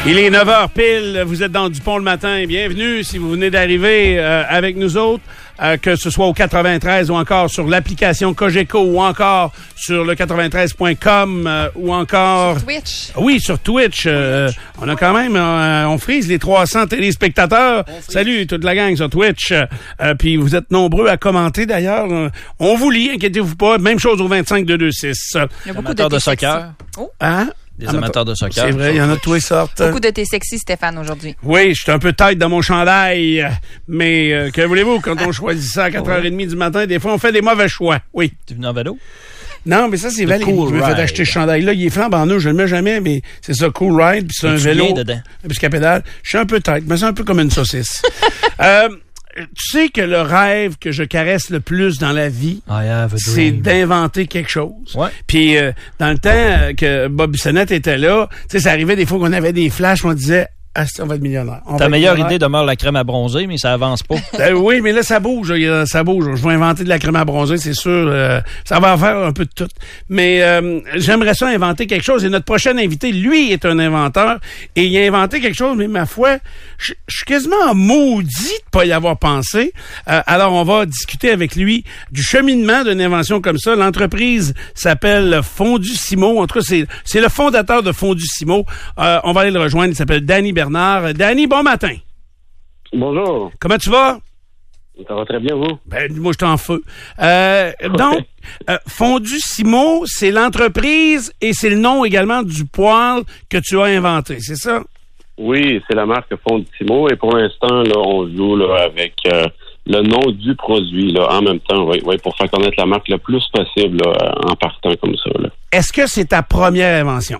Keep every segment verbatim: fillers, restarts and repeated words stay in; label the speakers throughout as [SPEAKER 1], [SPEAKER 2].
[SPEAKER 1] Il est neuf heures pile, vous êtes dans Dupont le matin. Bienvenue si vous venez d'arriver euh, avec nous autres, euh, que ce soit au quatre-vingt-treize ou encore sur l'application Cogeco ou encore sur le quatre-vingt-treize point com euh, ou encore...
[SPEAKER 2] Sur Twitch.
[SPEAKER 1] Oui, sur Twitch. Euh, on a quand même, euh, on frise les trois cents téléspectateurs. Salut toute la gang sur Twitch. Euh, puis vous êtes nombreux à commenter d'ailleurs. Euh, on vous lit, inquiétez-vous pas. Même chose au vingt-cinq deux deux six.
[SPEAKER 2] Il y a beaucoup de,
[SPEAKER 3] de soccer.
[SPEAKER 2] Oh.
[SPEAKER 1] Hein?
[SPEAKER 3] Des amateurs de soccer.
[SPEAKER 1] C'est vrai, il y en a de toutes sortes.
[SPEAKER 2] Beaucoup de tes sexy, Stéphane, aujourd'hui.
[SPEAKER 1] Oui, je suis un peu tête dans mon chandail, mais euh, que voulez-vous, quand on choisit ça à quatre heures trente du matin, des fois, on fait des mauvais choix. Oui.
[SPEAKER 3] Tu es venu en vélo?
[SPEAKER 1] Non, mais ça, c'est Valérie
[SPEAKER 3] cool
[SPEAKER 1] qui me fait acheter ce chandail-là. Il est flambant neuf, je le mets jamais, mais c'est ça, Cool Ride, puis c'est un vélo.
[SPEAKER 3] Bien dedans.
[SPEAKER 1] Puis c'est pédale. Je suis un peu tête, mais c'est un peu comme une saucisse. euh, tu sais que le rêve que je caresse le plus dans la vie, c'est d'inventer quelque chose.
[SPEAKER 3] Ouais.
[SPEAKER 1] Puis euh, dans le temps euh, que Bob Bissonnette était là, tu sais, ça arrivait des fois qu'on avait des flashs, on disait ah, on va être millionnaire. On
[SPEAKER 3] Ta meilleure
[SPEAKER 1] millionnaire.
[SPEAKER 3] idée demeure la crème à bronzer, mais ça avance pas.
[SPEAKER 1] euh, oui, mais là, ça bouge. Là, ça bouge. Je vais inventer de la crème à bronzer, c'est sûr. Euh, ça va en faire un peu de tout. Mais euh, j'aimerais ça inventer quelque chose. Et notre prochain invité, lui, est un inventeur. Et il a inventé quelque chose, mais ma foi, je suis quasiment maudit de pas y avoir pensé. Euh, alors, on va discuter avec lui du cheminement d'une invention comme ça. L'entreprise s'appelle Fondusimo. En tout cas, c'est, c'est le fondateur de Fondusimo. Euh, on va aller le rejoindre. Il s'appelle Danny Bernard. Danny, bon matin.
[SPEAKER 4] Bonjour.
[SPEAKER 1] Comment tu vas?
[SPEAKER 4] Ça va très bien, vous?
[SPEAKER 1] Ben, moi, je suis en feu. Euh, donc, euh, Fondusimo, c'est l'entreprise et c'est le nom également du poêle que tu as inventé, c'est ça?
[SPEAKER 4] Oui, c'est la marque Fondusimo et pour l'instant, là, on joue là, avec euh, le nom du produit là, en même temps, oui, oui, pour faire connaître la marque le plus possible là, en partant comme ça. Là.
[SPEAKER 1] Est-ce que c'est ta première invention?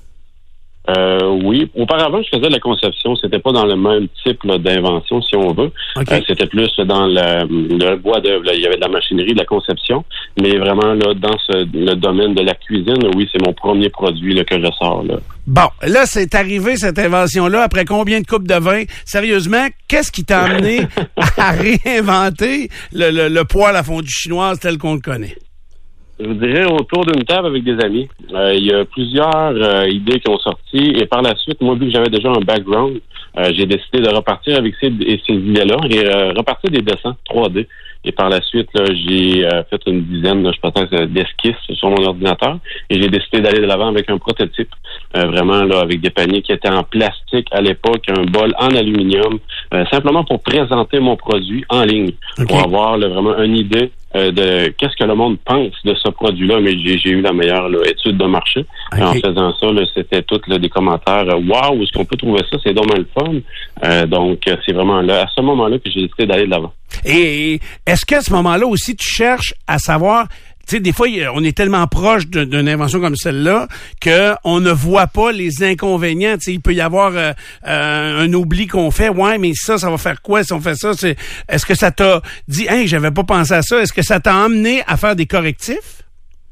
[SPEAKER 4] Euh, oui. Auparavant, je faisais de la conception. C'était pas dans le même type là, d'invention, si on veut.
[SPEAKER 1] Okay.
[SPEAKER 4] Euh, c'était plus dans le, le bois d'œuvre. Il y avait de la machinerie, de la conception. Mais vraiment, là, dans ce, le domaine de la cuisine, oui, c'est mon premier produit là, que je sors. Là.
[SPEAKER 1] Bon, là, c'est arrivé, cette invention-là, après combien de coupes de vin? Sérieusement, qu'est-ce qui t'a amené à réinventer le, le, le poêle à fondue chinoise tel qu'on le connaît?
[SPEAKER 4] Je vous dirais autour d'une table avec des amis. Euh, il y a plusieurs euh, idées qui ont sorti et par la suite, moi, vu que j'avais déjà un background, euh, j'ai décidé de repartir avec ces, ces idées-là et euh, repartir des dessins trois D. Et par la suite, là, j'ai euh, fait une dizaine, là, je pense, d'esquisses sur mon ordinateur et j'ai décidé d'aller de l'avant avec un prototype, euh, vraiment là avec des paniers qui étaient en plastique à l'époque, un bol en aluminium, euh, simplement pour présenter mon produit en ligne, okay. Pour avoir là, vraiment une idée euh, de qu'est-ce que le monde pense de ce produit-là. Mais j'ai, j'ai eu la meilleure là, étude de marché. Okay. Et en faisant ça, là, c'était toutes là, des commentaires. Waouh, wow, où est-ce qu'on peut trouver ça? C'est dommage le fun. Euh, donc, c'est vraiment là, à ce moment-là que j'ai décidé d'aller de l'avant.
[SPEAKER 1] Et est-ce qu'à ce moment-là aussi, tu cherches à savoir, tu sais, des fois, on est tellement proche de, d'une invention comme celle-là qu'on ne voit pas les inconvénients. Tu sais, il peut y avoir euh, euh, un oubli qu'on fait. Ouais, mais ça, ça va faire quoi si on fait ça? C'est, est-ce que ça t'a dit, hey, j'avais pas pensé à ça? Est-ce que ça t'a emmené à faire des correctifs?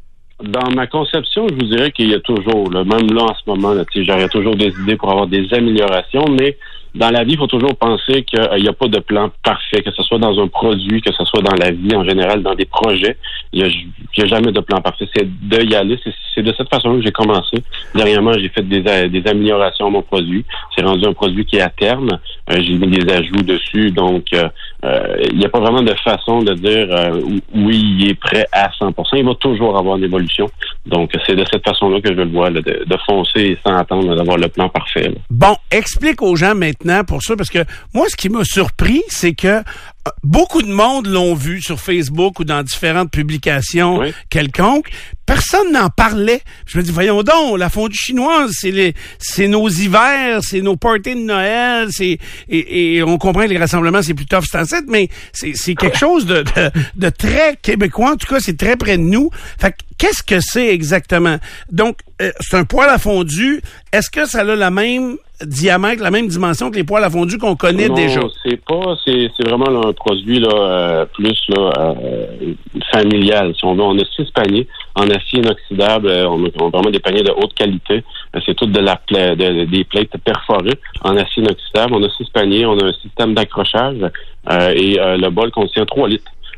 [SPEAKER 4] Dans ma conception, je vous dirais qu'il y a toujours, là, même là en ce moment, là, j'aurais toujours des idées pour avoir des améliorations, mais dans la vie, il faut toujours penser qu'il n'y a pas de plan parfait, que ce soit dans un produit, que ce soit dans la vie en général, dans des projets. Il n'y a, a jamais de plan parfait. C'est de y aller. C'est, c'est de cette façon que j'ai commencé. Dernièrement, j'ai fait des, des améliorations à mon produit. C'est rendu un produit qui est à terme. Euh, j'ai mis des ajouts dessus. Donc, euh, euh, il n'y a pas vraiment de façon de dire euh, oui, il est prêt à cent pour cent. Il va toujours avoir une évolution. Donc, c'est de cette façon-là que je le vois, là, de, de foncer sans attendre d'avoir le plan parfait. Là.
[SPEAKER 1] Bon, explique aux gens maintenant pour ça, parce que moi, ce qui m'a surpris, c'est que beaucoup de monde l'ont vu sur Facebook ou dans différentes publications oui. quelconques. Personne n'en parlait. Je me dis, voyons donc, la fondue chinoise, c'est les, c'est nos hivers, c'est nos parties de Noël, c'est, et, et on comprend que les rassemblements, c'est plus tough, c'est en sept, mais c'est, c'est quelque chose de, de, de très québécois. En tout cas, c'est très près de nous. Fait que, qu'est-ce que c'est exactement? Donc, euh, c'est un poêle à fondue. Est-ce que ça a la même diamètre, la même dimension que les poêles à fondue qu'on connaît
[SPEAKER 4] non,
[SPEAKER 1] déjà?
[SPEAKER 4] c'est pas, c'est, c'est vraiment là, un produit là, euh, plus là, euh, familial. Si on veut, on a six paniers en acier inoxydable. Euh, on, a, on a vraiment des paniers de haute qualité. Euh, c'est tout de la pla- de, des plates perforées en acier inoxydable. On a six paniers. On a un système d'accrochage euh, et euh, le bol contient trois litres.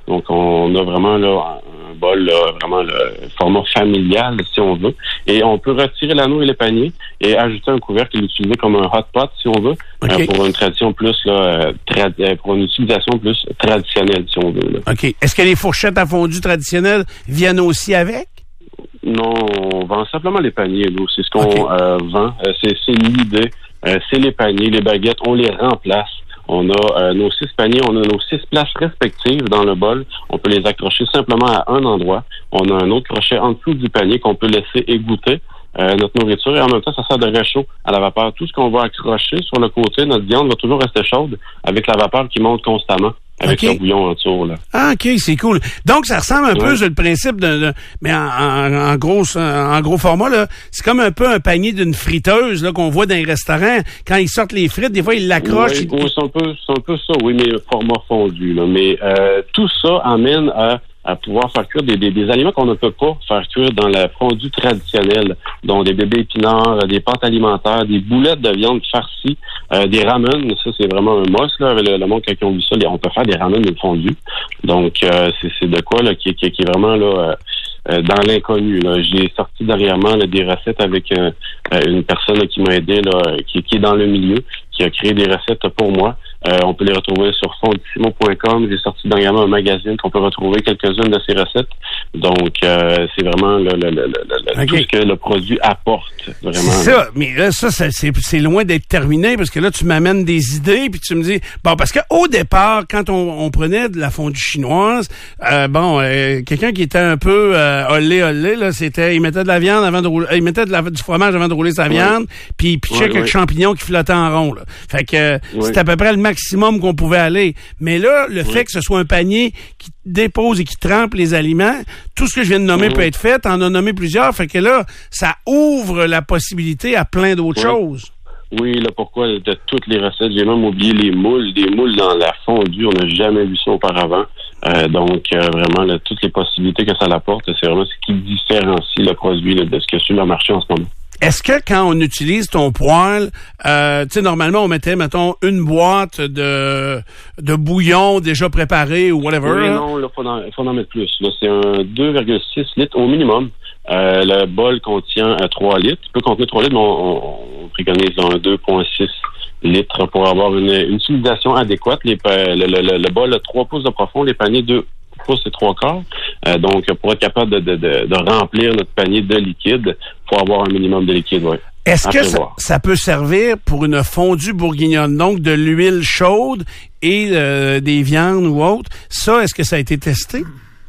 [SPEAKER 4] Donc, on a vraiment là un bol, là, vraiment le format familial, si on veut. Et on peut retirer l'anneau et les paniers et ajouter un couvercle et l'utiliser comme un hot pot, si on veut, okay. euh, pour une tradition plus, là, trad- pour une utilisation plus traditionnelle, si on veut. Là.
[SPEAKER 1] OK. Est-ce que les fourchettes à fondu traditionnelles viennent aussi avec?
[SPEAKER 4] Non, on vend simplement les paniers, nous. C'est ce qu'on
[SPEAKER 1] okay.
[SPEAKER 4] euh, vend. Euh, c'est, c'est l'idée. Euh, c'est les paniers, les baguettes, on les remplace. On a euh, nos six paniers, on a nos six places respectives dans le bol. On peut les accrocher simplement à un endroit. On a un autre crochet en dessous du panier qu'on peut laisser égoutter euh, notre nourriture. Et en même temps, ça sert de réchaud à la vapeur. Tout ce qu'on va accrocher sur le côté, notre viande va toujours rester chaude avec la vapeur qui monte constamment. Avec okay. le bouillon en dessous, là.
[SPEAKER 1] Ah, OK, c'est cool. Donc, ça ressemble un ouais. peu sur le principe de, de mais en, en, en gros, en gros format, là. C'est comme un peu un panier d'une friteuse, là, qu'on voit dans les restaurants. Quand ils sortent les frites, des fois, ils l'accrochent.
[SPEAKER 4] Oui,
[SPEAKER 1] ils...
[SPEAKER 4] oui, c'est un peu, c'est un peu ça, oui, mais format fondu, là. Mais, euh, tout ça amène à, à pouvoir faire cuire des, des, des aliments qu'on ne peut pas faire cuire dans la fondue traditionnelle, dont des bébés épinards, des pâtes alimentaires, des boulettes de viande farcies, euh, des ramen. Ça, c'est vraiment un must, là, avec le, le monde, quand ils ont vu ça, on peut faire des ramen de fondue. Donc, euh, c'est, c'est de quoi, là, qui, qui, qui est vraiment, là, euh, dans l'inconnu, là. J'ai sorti dernièrement, là, des recettes avec euh, une personne là, qui m'a aidé, là, qui, qui est dans le milieu, qui a créé des recettes pour moi. Euh, on peut les retrouver sur fondissimo point com. J'ai sorti dernièrement un magazine qu'on peut retrouver quelques-unes de ces recettes. Donc, euh, c'est vraiment le, le, le, le, okay. tout ce que le produit apporte. Vraiment.
[SPEAKER 1] C'est ça, mais là, ça, ça c'est, c'est loin d'être terminé parce que là, tu m'amènes des idées puis tu me dis, bon, parce qu'au départ, quand on, on prenait de la fondue chinoise, euh, bon, euh, quelqu'un qui était un peu euh, olé olé, là, c'était, il mettait de la viande avant de rouler, il mettait de la, du fromage avant de rouler sa viande, oui. puis il pitchait oui, quelques oui. champignons qui flottaient en rond, là. Fait que oui. c'était à peu près le maximum qu'on pouvait aller. Mais là, le oui. fait que ce soit un panier qui dépose et qui trempe les aliments, tout ce que je viens de nommer oui. peut être fait. T'en as nommé plusieurs. Fait que là, ça ouvre la possibilité à plein d'autres oui. choses.
[SPEAKER 4] Oui, là, pourquoi de toutes les recettes, j'ai même oublié les moules. Des moules dans la fondue, on n'a jamais vu ça auparavant. Euh, donc, euh, vraiment, là, toutes les possibilités que ça apporte, c'est vraiment ce qui différencie le produit là, de ce qu'il y a sur le marché en ce moment.
[SPEAKER 1] Est-ce que quand on utilise ton poêle, euh, tu sais, normalement, on mettait, mettons, une boîte de de bouillon déjà préparé ou whatever?
[SPEAKER 4] Oui, non, il faut, faut en mettre plus. Là, c'est un deux virgule six litres au minimum. Euh, le bol contient euh, trois litres. Il peut contenir trois litres, mais on, on, on préconise un deux virgule six litres pour avoir une, une utilisation adéquate. Les, le, le, le bol a trois pouces de profond, les paniers deux pouces et trois quarts. Euh, donc, pour être capable de, de, de, de remplir notre panier de liquide, il faut avoir un minimum de liquide, oui.
[SPEAKER 1] Est-ce que ça, ça peut servir pour une fondue bourguignonne, donc de l'huile chaude et euh, des viandes ou autres? Ça, est-ce que ça a été testé?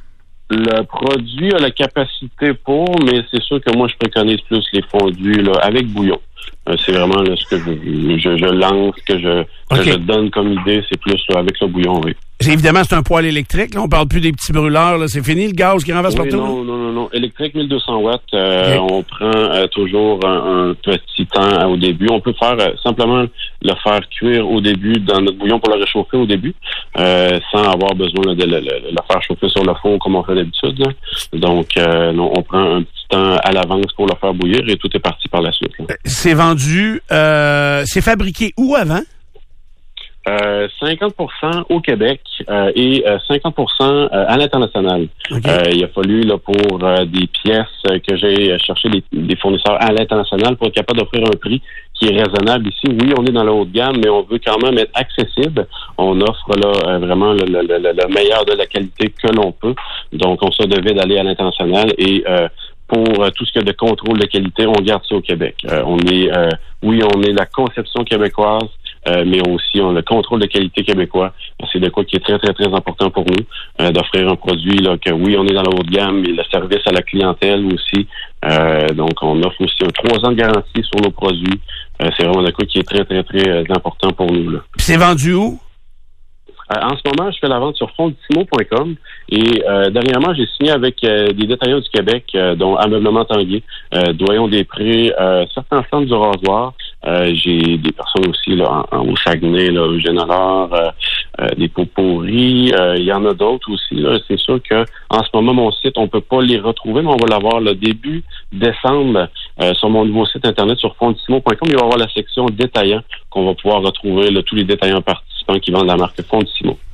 [SPEAKER 4] Le produit a la capacité pour, mais c'est sûr que moi, je préconise plus les fondues là, avec bouillon. Euh, c'est vraiment là, ce que je, je, je lance, que je, okay. que je donne comme idée, c'est plus là, avec le bouillon, oui.
[SPEAKER 1] Évidemment, c'est un poêle électrique. Là, on parle plus des petits brûleurs. Là. C'est fini le gaz qui renverse
[SPEAKER 4] oui,
[SPEAKER 1] partout?
[SPEAKER 4] Non, non, non, non. Électrique mille deux cents watts. Euh, okay. On prend euh, toujours un, un petit temps euh, au début. On peut faire euh, simplement le faire cuire au début dans notre bouillon pour le réchauffer au début, euh, sans avoir besoin là, de le, le, le faire chauffer sur le four comme on fait d'habitude. Là. Donc, euh, non, on prend un petit temps à l'avance pour le faire bouillir et tout est parti par la suite. Là.
[SPEAKER 1] C'est vendu, euh, c'est fabriqué où avant?
[SPEAKER 4] Euh, cinquante pour cent au Québec euh, et euh, cinquante pour cent euh, à l'international. Okay. Euh, il a fallu là pour euh, des pièces euh, que j'ai cherché des, des fournisseurs à l'international pour être capable d'offrir un prix qui est raisonnable ici. Oui, on est dans la haute gamme, mais on veut quand même être accessible. On offre là euh, vraiment le, le, le, le meilleur de la qualité que l'on peut. Donc, on se devait d'aller à l'international et euh, pour euh, tout ce qui est de contrôle de qualité, on garde ça au Québec. Euh, on est, euh, oui, on est la conception québécoise, euh, mais aussi on a le contrôle de qualité québécois. C'est de quoi qui est très, très, très important pour nous, euh, d'offrir un produit là que oui, on est dans la haute gamme, mais le service à la clientèle aussi. Euh, donc, on offre aussi un trois ans de garantie sur nos produits. Euh, c'est vraiment de quoi qui est très, très, très euh, important pour nous. Là.
[SPEAKER 1] Puis c'est vendu où?
[SPEAKER 4] Euh, en ce moment, je fais la vente sur fondissimo point com et euh, dernièrement, j'ai signé avec euh, des détaillants du Québec, euh, dont Ameublement Tanguay, euh, Doyon des Prés, euh, certains centres du rasoir. Euh, j'ai des personnes aussi là, en, en, au Saguenay, là, Eugène Allard, euh, euh, des Pot-Pourris. Euh, il y en a d'autres aussi. Là. C'est sûr que en ce moment, mon site, on peut pas les retrouver, mais on va l'avoir le début décembre euh, sur mon nouveau site internet sur fondissimo point com. Il va y avoir la section détaillants qu'on va pouvoir retrouver là, tous les détaillants participants qui vendent la marque Fondissimo.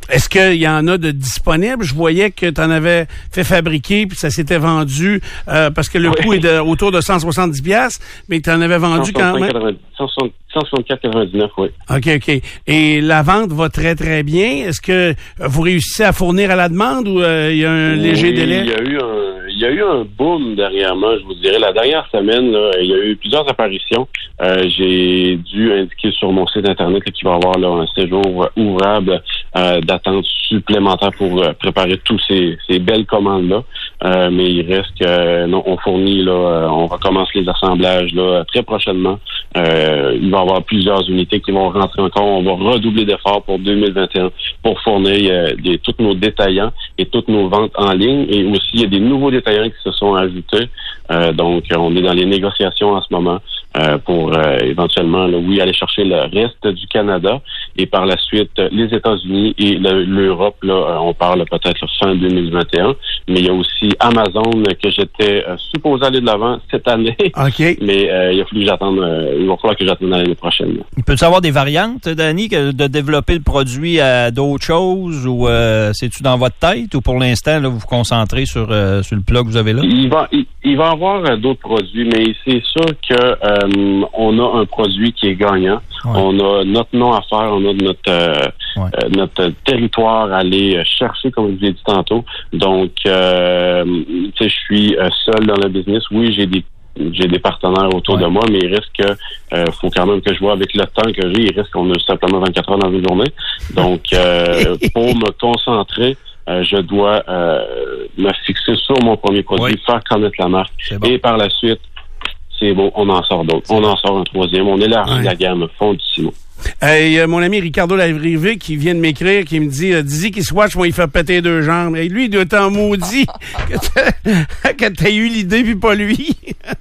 [SPEAKER 1] Est-ce qu'il y en a de disponibles? Je voyais que tu en avais fait fabriquer, puis ça s'était vendu, euh, parce que le oui. coût est de, autour de cent soixante-dix piastres, mais tu en avais vendu quand même...
[SPEAKER 4] cent soixante-quatre quatre-vingt-dix-neuf, oui.
[SPEAKER 1] OK, OK. Et la vente va très, très bien. Est-ce que vous réussissez à fournir à la demande ou il euh, y a un
[SPEAKER 4] oui,
[SPEAKER 1] léger délai?
[SPEAKER 4] Il y a eu un, il y a eu un boom dernièrement, je vous dirais. La dernière semaine, là, il y a eu plusieurs apparitions. Euh, j'ai dû indiquer sur mon site Internet là, qu'il va y avoir là, un séjour ouvrable euh, d'attente supplémentaire pour euh, préparer tous ces, ces belles commandes-là. Euh, mais il reste que euh, non, on fournit, là, euh, on recommence les assemblages là, très prochainement. Euh, il va y avoir plusieurs unités qui vont rentrer encore. On va redoubler d'efforts pour deux mille vingt et un pour fournir euh, des, tous nos détaillants et toutes nos ventes en ligne. Et aussi, il y a des nouveaux détaillants qui se sont ajoutés. Euh, donc, on est dans les négociations en ce moment euh, pour euh, éventuellement, là, oui, aller chercher le reste du Canada et par la suite les États-Unis et le, l'Europe. Là, on parle peut-être fin deux mille vingt et un. Mais il y a aussi Amazon que j'étais euh, supposé aller de l'avant cette année.
[SPEAKER 1] OK.
[SPEAKER 4] Mais euh, il a fallu que j'attende. Euh, il va falloir que j'attende l'année prochaine.
[SPEAKER 3] Il peut-y avoir des variantes, Danny, que de développer le produit à d'autres choses ou euh, c'est-tu dans votre tête ou pour l'instant là, vous vous concentrez sur, euh, sur le plat que vous avez là?
[SPEAKER 4] Il va, il, il va y avoir euh, d'autres produits, mais c'est sûr que euh, on a un produit qui est gagnant. Ouais. On a notre nom à faire, on a notre euh, ouais. euh, notre territoire à aller chercher, comme je vous ai dit tantôt. Donc, euh, tu sais, je suis euh, seul dans le business. Oui, j'ai des j'ai des partenaires autour ouais. de moi, mais il reste que euh, faut quand même que je vois avec le temps que j'ai, il reste qu'on a simplement vingt-quatre heures dans une journée. Donc, euh, pour me concentrer, euh, je dois euh, me fixer sur mon premier produit, oui. faire connaître la marque. Bon. Et par la suite, c'est bon, on en sort d'autres. On en sort un troisième. On élargit ouais. la gamme Fondissimo.
[SPEAKER 1] Hey, euh, mon ami Ricardo Lavrivé qui vient de m'écrire, qui me dit euh, dis-y qu'il swatch, moi il fait péter deux jambes. Et lui, il doit être en maudit que t'as, que t'as eu l'idée puis pas lui.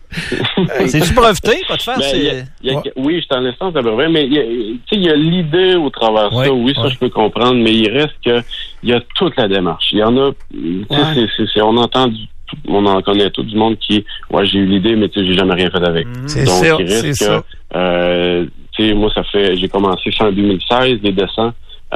[SPEAKER 3] C'est-tu breveté, pas de faire?
[SPEAKER 4] Ben,
[SPEAKER 3] c'est...
[SPEAKER 4] Y a, y a, ouais. Oui, je suis en instance de brevet, mais il y a l'idée au travers de ouais, ça. Oui, ça ouais. je peux comprendre, mais il reste que il y a toute la démarche. Il y en a, ouais. c'est, c'est, c'est, on entend du on en connaît tout du monde qui, ouais, j'ai eu l'idée, mais tu sais, j'ai jamais rien fait avec.
[SPEAKER 1] C'est
[SPEAKER 4] Donc,
[SPEAKER 1] ça,
[SPEAKER 4] il reste
[SPEAKER 1] c'est
[SPEAKER 4] que,
[SPEAKER 1] ça.
[SPEAKER 4] Euh, tu sais, moi, ça fait, j'ai commencé fin deux mille seize, les dessins.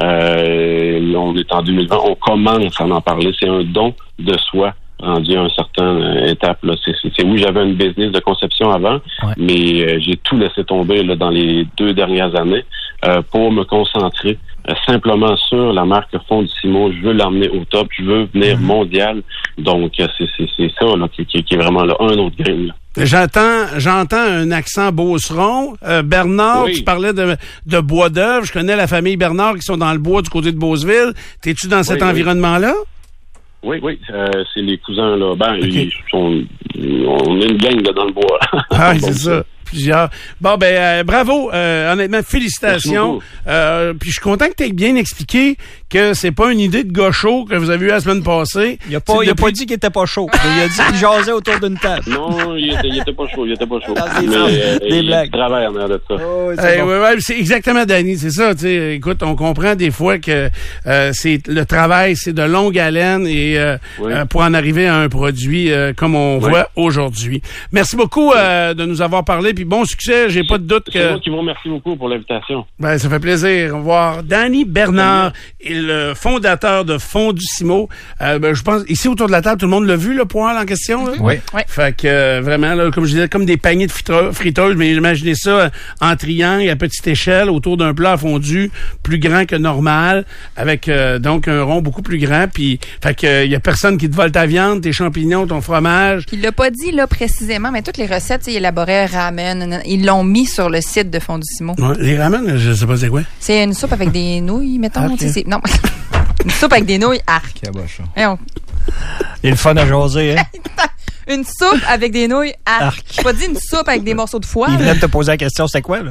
[SPEAKER 4] Euh, on est en deux mille vingt, on commence à en parler. C'est un don de soi rendu à une certaine étape. Là. C'est, c'est, c'est oui, j'avais une business de conception avant, ouais. mais euh, j'ai tout laissé tomber là, dans les deux dernières années euh, pour me concentrer euh, simplement sur la marque Fondissimo. Je veux l'emmener au top, je veux venir mm-hmm. mondial. Donc, euh, c'est, c'est, c'est ça là, qui, qui, qui est vraiment là, un autre game. Là.
[SPEAKER 1] J'entends, j'entends un accent beauceron. Euh, Bernard, oui. tu parlais de, de bois d'œuvre. Je connais la famille Bernard qui sont dans le bois du côté de Beauceville. T'es-tu dans cet oui, environnement-là?
[SPEAKER 4] Oui, oui, euh, c'est les cousins, là. Ben, okay. ils sont, on est une gang là, dans le bois.
[SPEAKER 1] Ah, c'est ça. Plusieurs. Bon, ben, euh, bravo. Euh, honnêtement, félicitations. Euh, puis je suis content que tu aies bien expliqué que c'est pas une idée de gars chaud que vous avez eu la semaine passée.
[SPEAKER 3] Il a pas, il a depuis... pas dit qu'il était pas chaud. Il a dit qu'il jasait autour d'une table.
[SPEAKER 4] Non, il était, il était pas chaud. Il était pas chaud.
[SPEAKER 3] Dans des,
[SPEAKER 4] mais, euh,
[SPEAKER 3] des
[SPEAKER 4] il
[SPEAKER 3] blagues.
[SPEAKER 4] travaille en arrière de ça.
[SPEAKER 1] Oh, oui, c'est, hey, bon. ouais, ouais, c'est exactement, Danny. C'est ça. Tu sais, écoute, on comprend des fois que euh, c'est le travail, c'est de longue haleine et euh, oui. euh, pour en arriver à un produit euh, comme on oui. voit aujourd'hui. Merci beaucoup euh, de nous avoir parlé. Puis bon succès. J'ai pas de doute que...
[SPEAKER 4] C'est moi qui vous remercie beaucoup pour l'invitation.
[SPEAKER 1] Ben, ça fait plaisir. Au revoir. Danny Bernard est le fondateur de Fondissimo. Euh, ben, je pense, ici, autour de la table, tout le monde l'a vu, le poêle en question, là?
[SPEAKER 3] Oui.
[SPEAKER 2] oui.
[SPEAKER 1] Fait que, euh, vraiment, là, comme je disais, comme des paniers de friteuses, mais imaginez ça euh, en triangle, à petite échelle, autour d'un plat fondu, plus grand que normal, avec, euh, donc, un rond beaucoup plus grand, puis, fait que, il euh, y a personne qui te vole ta viande, tes champignons, ton fromage.
[SPEAKER 2] Il l'a pas dit, là, précisément, mais toutes les recettes, il élaborait ramen, ils l'ont mis sur le site de Fondissimo.
[SPEAKER 1] Ouais, les ramen, je sais pas c'est quoi.
[SPEAKER 2] C'est une soupe avec des nouilles, mettons.
[SPEAKER 1] Okay.
[SPEAKER 2] C'est, non, une soupe avec des nouilles, arc.
[SPEAKER 3] Et on... Il est le fun à jaser, hein?
[SPEAKER 2] Une soupe avec des nouilles, arc. arc. J'ai pas dit une soupe avec des morceaux de foie.
[SPEAKER 3] Il venait de te poser la question, c'était quoi, là?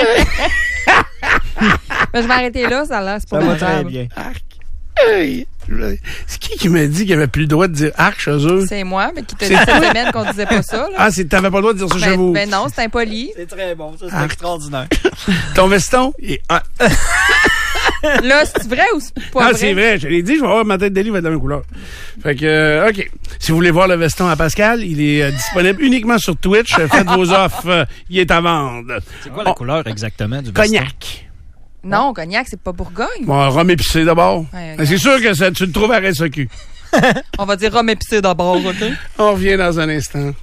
[SPEAKER 2] Ben, je vais arrêter là, ça là, c'est pas
[SPEAKER 3] ça
[SPEAKER 2] va
[SPEAKER 3] très bien.
[SPEAKER 1] Arc. Hey, c'est qui qui m'a dit qu'il n'y avait plus le droit de dire arc chez eux?
[SPEAKER 2] C'est moi, mais qui t'a dit cette semaine qu'on disait pas ça. Là.
[SPEAKER 1] Ah, c'est, t'avais pas le droit de dire ça
[SPEAKER 2] ben,
[SPEAKER 1] chez vous?
[SPEAKER 2] Ben non, c'est impoli.
[SPEAKER 3] C'est très bon, ça, c'est
[SPEAKER 1] arc.
[SPEAKER 3] Extraordinaire.
[SPEAKER 1] Ton veston? Il... Ah.
[SPEAKER 2] Là, c'est vrai ou c'est pas
[SPEAKER 1] ah,
[SPEAKER 2] vrai?
[SPEAKER 1] Ah, c'est vrai. Je l'ai dit, je vais avoir ma tête de livre de la même couleur. Fait que, euh, OK. Si vous voulez voir le veston à Pascal, il est euh, disponible uniquement sur Twitch. Faites vos offres. Euh, il est à vendre.
[SPEAKER 3] C'est quoi la oh. couleur exactement du veston?
[SPEAKER 1] Cognac.
[SPEAKER 2] Non, Cognac, c'est pas Bourgogne.
[SPEAKER 1] Bon, rhum épicé d'abord.
[SPEAKER 2] Ouais,
[SPEAKER 1] c'est sûr que ça, tu le trouves à R S E Q.
[SPEAKER 2] On va dire rhum épicé d'abord, OK?
[SPEAKER 1] On revient dans un instant.